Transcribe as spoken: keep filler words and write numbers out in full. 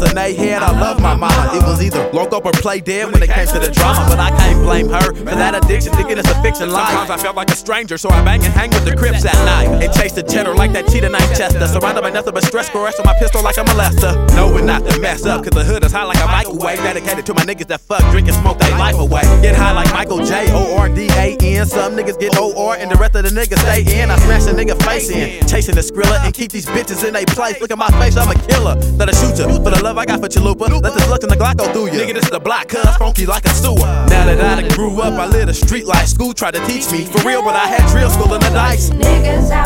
was an A-head, I love my mama. It was either lock up or play dead when it came to the drama. But I can't blame her for that addiction, thinking it's a fiction life. Sometimes I felt like a stranger, so I bang and hang with the Crips at night and chase the cheddar like that cheetah named Chester. Surrounded by nothing but stress, caressing my pistol like a molester. Knowing not to mess up, cause the hood is hot like a microwave. Dedicated to my niggas that fuck, drink and smoke their life away. Get high like Michael J, O R D A N. Some niggas get O R and the rest of the niggas stay in. I smash a nigga face in, chasing the Skrilla and keep these bitches in they place. Look at my face, I'm a killer, let a shooter. For the love I got for Chalupa, let this look in the Glock go through ya. Nigga, this the block, cuz funky like a sewer. Now that I done grew up, I lit a street life. School tried to teach me, for real, but I had drill school in the dice. Niggas